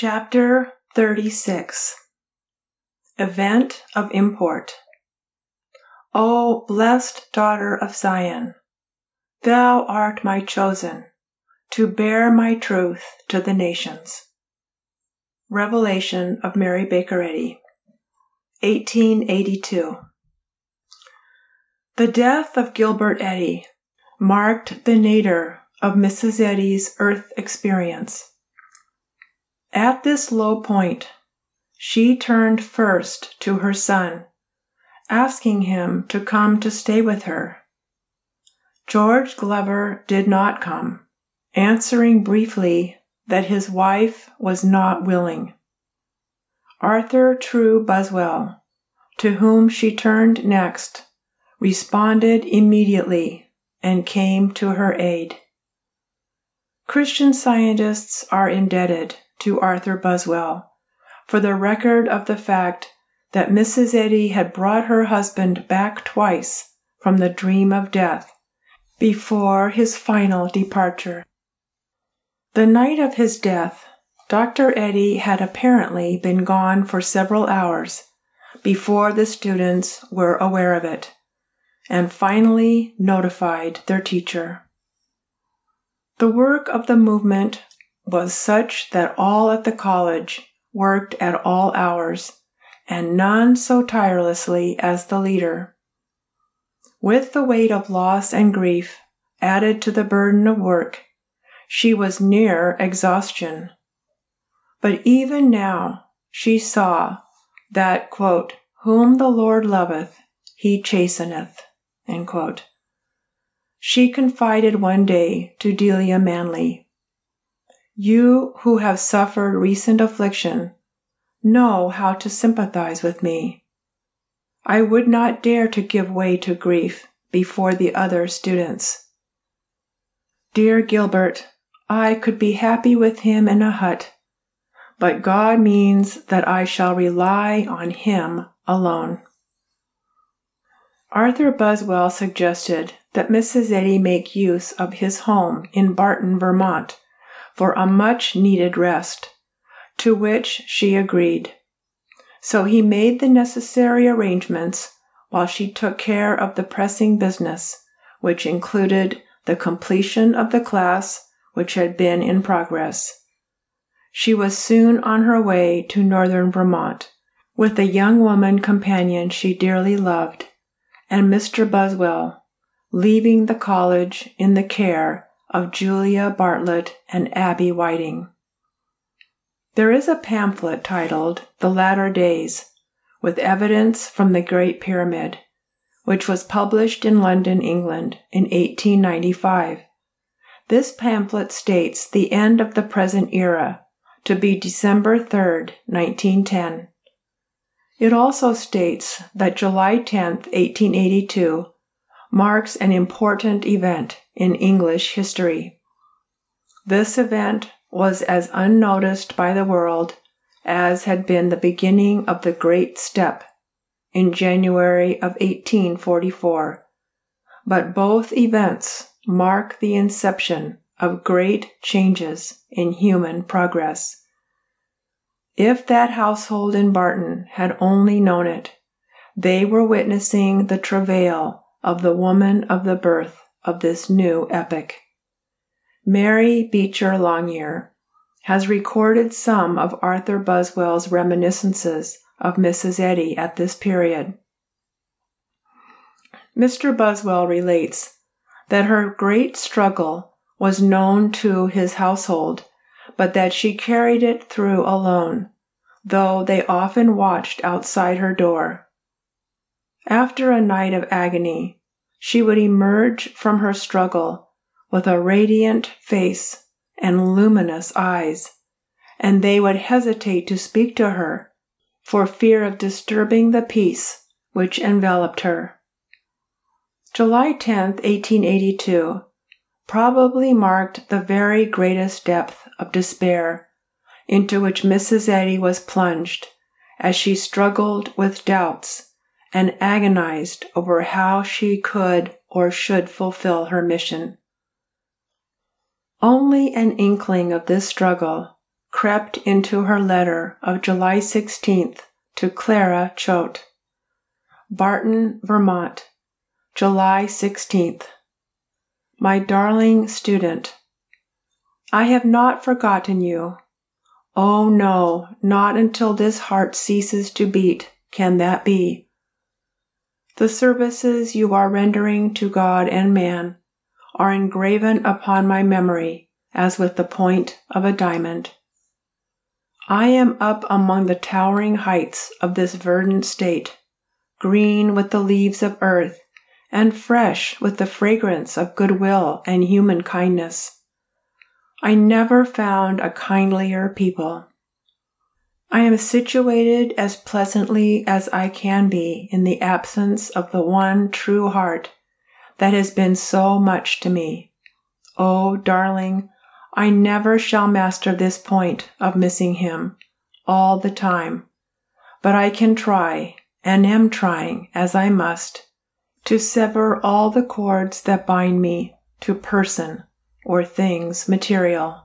Chapter 36. Event of Import. O blessed daughter of Zion, thou art my chosen, to bear my truth to the nations. Revelation of Mary Baker Eddy, 1882. The death of Gilbert Eddy marked the nadir of Mrs. Eddy's earth experience. At this low point, she turned first to her son, asking him to come to stay with her. George Glover did not come, answering briefly that his wife was not willing. Arthur True Buswell, to whom she turned next, responded immediately and came to her aid. Christian Scientists are indebted to Arthur Buswell for the record of the fact that Mrs. Eddy had brought her husband back twice from the dream of death before his final departure. The night of his death, Dr. Eddy had apparently been gone for several hours before the students were aware of it, and finally notified their teacher. The work of the movement was such that all at the college worked at all hours, and none so tirelessly as the leader. With the weight of loss and grief added to the burden of work, she was near exhaustion. But even now she saw that, quote, "whom the Lord loveth, he chasteneth," end quote. She confided one day to Delia Manley, "You who have suffered recent affliction know how to sympathize with me. I would not dare to give way to grief before the other students. Dear Gilbert, I could be happy with him in a hut, but God means that I shall rely on him alone." Arthur Buswell suggested that Mrs. Eddy make use of his home in Barton, Vermont, for a much-needed rest, to which she agreed. So he made the necessary arrangements while she took care of the pressing business, which included the completion of the class which had been in progress. She was soon on her way to northern Vermont, with a young woman companion she dearly loved, and Mr. Buswell, leaving the college in the care of Julia Bartlett and Abby Whiting. There is a pamphlet titled The Latter Days, with evidence from the Great Pyramid, which was published in London, England, in 1895. This pamphlet states the end of the present era to be December 3rd, 1910. It also states that July 10th, 1882, marks an important event in English history. This event was as unnoticed by the world as had been the beginning of the Great Step in January of 1844, but both events mark the inception of great changes in human progress. If that household in Barton had only known it, they were witnessing the travail of the woman of the birth of this new epoch. Mary Beecher Longyear has recorded some of Arthur Buswell's reminiscences of Mrs. Eddy at this period. Mr. Buswell relates that her great struggle was known to his household, but that she carried it through alone, though they often watched outside her door. After a night of agony, she would emerge from her struggle with a radiant face and luminous eyes, and they would hesitate to speak to her for fear of disturbing the peace which enveloped her. July 10th, 1882, probably marked the very greatest depth of despair into which Mrs. Eddy was plunged as she struggled with doubts and agonized over how she could or should fulfill her mission. Only an inkling of this struggle crept into her letter of July 16th to Clara Choate. Barton, Vermont, July 16th. My darling student, I have not forgotten you. Oh no, not until this heart ceases to beat can that be. The services you are rendering to God and man are engraven upon my memory as with the point of a diamond. I am up among the towering heights of this verdant state, green with the leaves of earth, and fresh with the fragrance of goodwill and human kindness. I never found a kindlier people. I am situated as pleasantly as I can be in the absence of the one true heart that has been so much to me. Oh, darling, I never shall master this point of missing him all the time, but I can try, and am trying as I must, to sever all the cords that bind me to person or things material.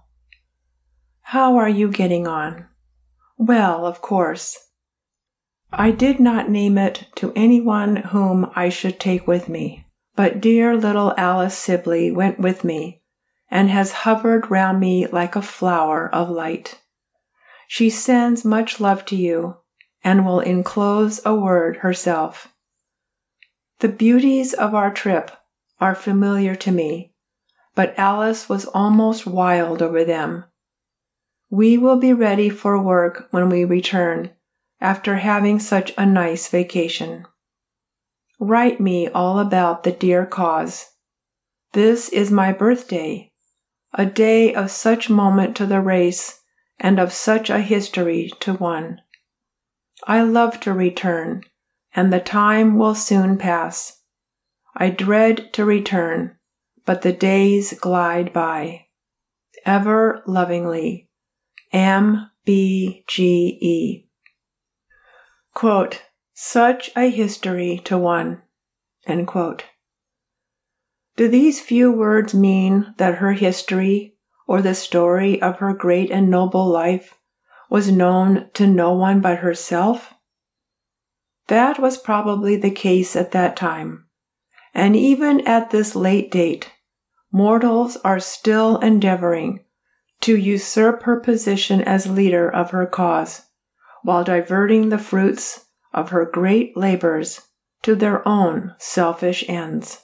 How are you getting on? Well, of course. I did not name it to anyone whom I should take with me, but dear little Alice Sibley went with me and has hovered round me like a flower of light. She sends much love to you and will enclose a word herself. The beauties of our trip are familiar to me, but Alice was almost wild over them. We will be ready for work when we return, after having such a nice vacation. Write me all about the dear cause. This is my birthday, a day of such moment to the race and of such a history to one. I love to return, and the time will soon pass. I dread to return, but the days glide by. Ever lovingly, M.B.G.E. Quote, such a history to one. End quote. Do these few words mean that her history, or the story of her great and noble life, was known to no one but herself? That was probably the case at that time, and even at this late date, mortals are still endeavoring to usurp her position as leader of her cause, while diverting the fruits of her great labors to their own selfish ends.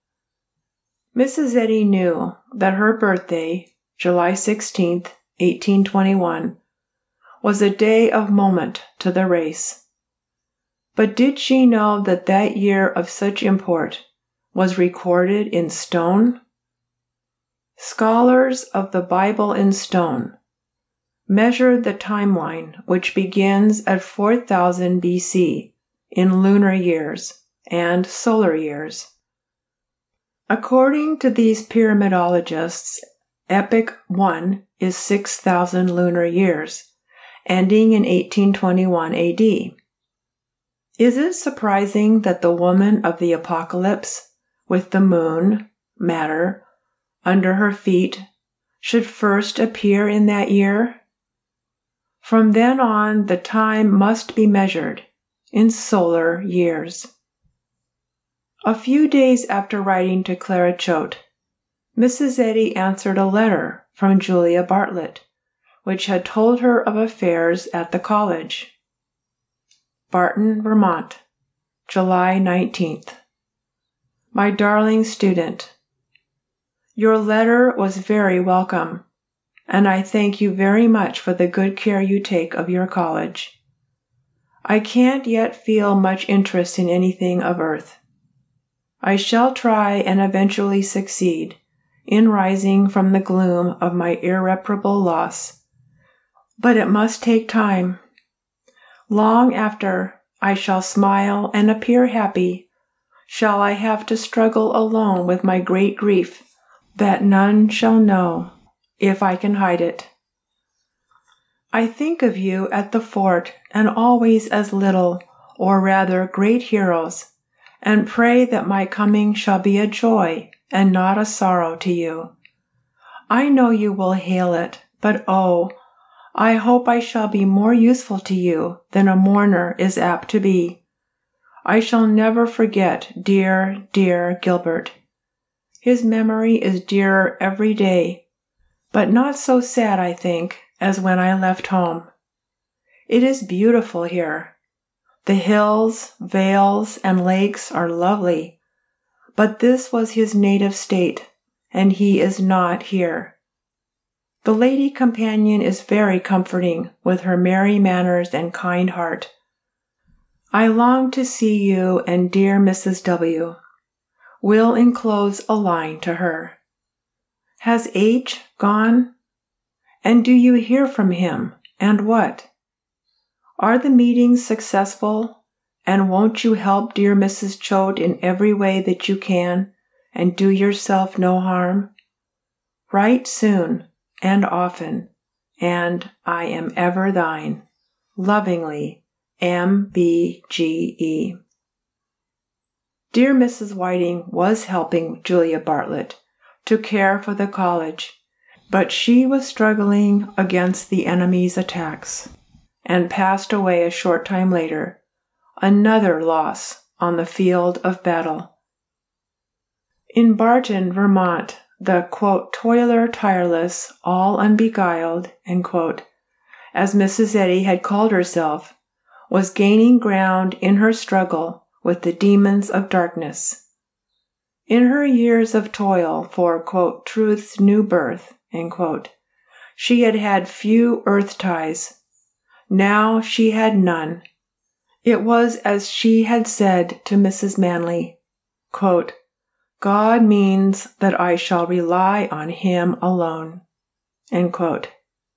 Mrs. Eddy knew that her birthday, July 16, 1821, was a day of moment to the race. But did she know that that year of such import was recorded in stone? Scholars of the Bible in stone measured the timeline which begins at 4000 BC in lunar years and solar years. According to these pyramidologists, Epoch 1 is 6,000 lunar years, ending in 1821 AD. Is it surprising that the woman of the Apocalypse, with the moon, matter, under her feet, should first appear in that year? From then on, the time must be measured in solar years. A few days after writing to Clara Choate, Mrs. Eddy answered a letter from Julia Bartlett, which had told her of affairs at the college. Barton, Vermont, July 19th. My darling student, your letter was very welcome, and I thank you very much for the good care you take of your college. I can't yet feel much interest in anything of earth. I shall try and eventually succeed in rising from the gloom of my irreparable loss, but it must take time. Long after I shall smile and appear happy, shall I have to struggle alone with my great grief that none shall know, if I can hide it. I think of you at the fort and always as little, or rather great heroes, and pray that my coming shall be a joy and not a sorrow to you. I know you will hail it, but oh, I hope I shall be more useful to you than a mourner is apt to be. I shall never forget dear, dear Gilbert. His memory is dearer every day, but not so sad, I think, as when I left home. It is beautiful here. The hills, vales, and lakes are lovely, but this was his native state, and he is not here. The lady companion is very comforting with her merry manners and kind heart. I long to see you and dear Mrs. W. Will enclose a line to her. Has H. gone? And do you hear from him, and what? Are the meetings successful, and won't you help dear Mrs. Choate in every way that you can, and do yourself no harm? Write soon and often, and I am ever thine. Lovingly, M.B.G.E. Dear Mrs. Whiting was helping Julia Bartlett to care for the college, but she was struggling against the enemy's attacks and passed away a short time later, another loss on the field of battle. In Barton, Vermont, the, quote, toiler tireless, all unbeguiled, end quote, as Mrs. Eddy had called herself, was gaining ground in her struggle with the demons of darkness. In her years of toil for, quote, truth's new birth, end quote, she had had few earth ties. Now she had none. It was as she had said to Mrs. Manley, quote, God means that I shall rely on him alone, end quote.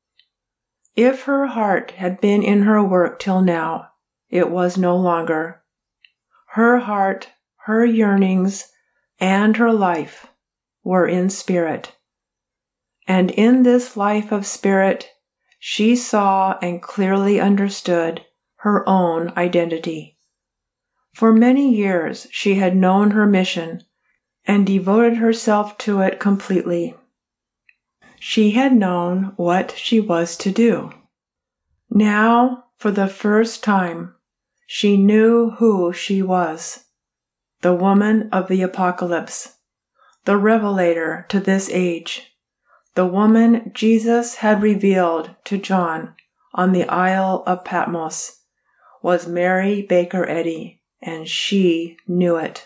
If her heart had been in her work till now, it was no longer. Her heart, her yearnings, and her life were in spirit. And in this life of spirit, she saw and clearly understood her own identity. For many years she had known her mission and devoted herself to it completely. She had known what she was to do. Now, for the first time, she knew who she was, the woman of the apocalypse, the revelator to this age, the woman Jesus had revealed to John on the Isle of Patmos, was Mary Baker Eddy, and she knew it.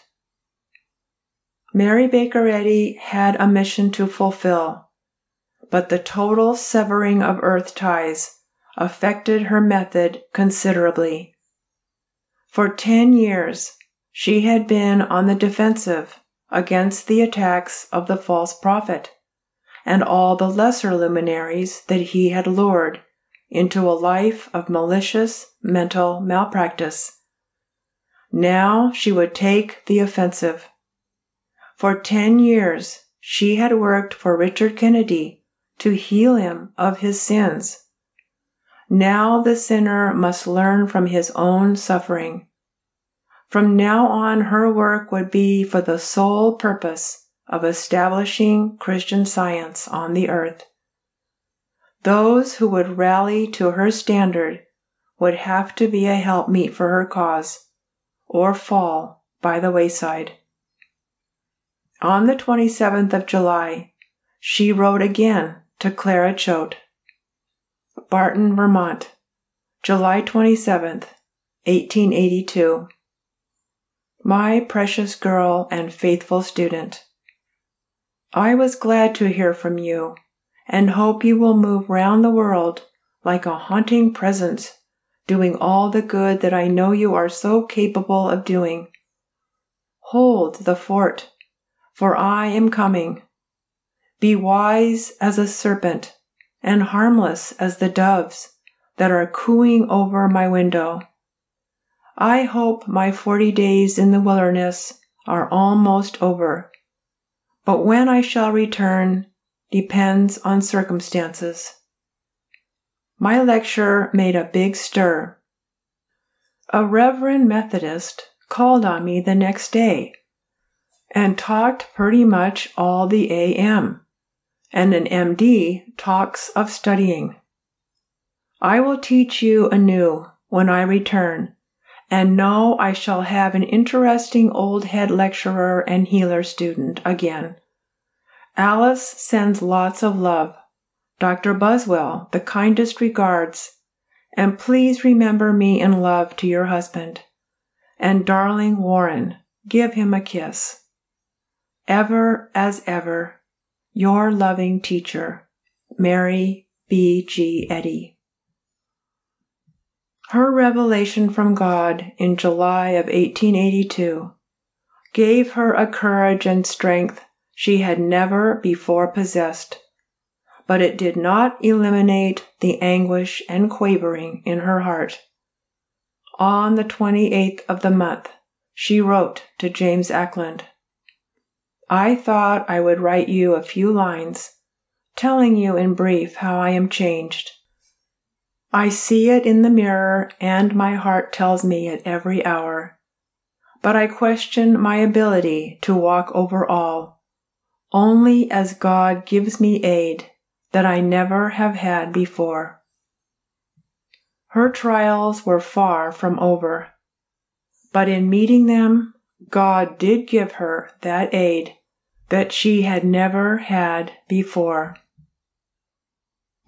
Mary Baker Eddy had a mission to fulfill, but the total severing of earth ties affected her method considerably. For 10 years, she had been on the defensive against the attacks of the false prophet and all the lesser luminaries that he had lured into a life of malicious mental malpractice. Now she would take the offensive. For 10 years, she had worked for Richard Kennedy to heal him of his sins. Now the sinner must learn from his own suffering. From now on, her work would be for the sole purpose of establishing Christian Science on the earth. Those who would rally to her standard would have to be a helpmeet for her cause, or fall by the wayside. On the 27th of July, she wrote again to Clara Choate. Barton, Vermont, July 27th, 1882. My precious girl and faithful student, I was glad to hear from you, and hope you will move round the world like a haunting presence, doing all the good that I know you are so capable of doing. Hold the fort, for I am coming. Be wise as a serpent, and harmless as the doves that are cooing over my window. I hope my 40 days in the wilderness are almost over, but when I shall return depends on circumstances. My lecture made a big stir. A Reverend Methodist called on me the next day and talked pretty much all the AM, and an MD talks of studying. I will teach you anew when I return, and know I shall have an interesting old head lecturer and healer student again. Alice sends lots of love. Dr. Buswell, the kindest regards, and please remember me in love to your husband. And darling Warren, give him a kiss. Ever as ever, your loving teacher, Mary B. G. Eddy. Her revelation from God in July of 1882 gave her a courage and strength she had never before possessed, but it did not eliminate the anguish and quavering in her heart. On the 28th of the month, she wrote to James Ackland, I thought I would write you a few lines, telling you in brief how I am changed. I see it in the mirror, and my heart tells me it every hour. But I question my ability to walk over all, only as God gives me aid that I never have had before. Her trials were far from over, but in meeting them, God did give her that aid that she had never had before.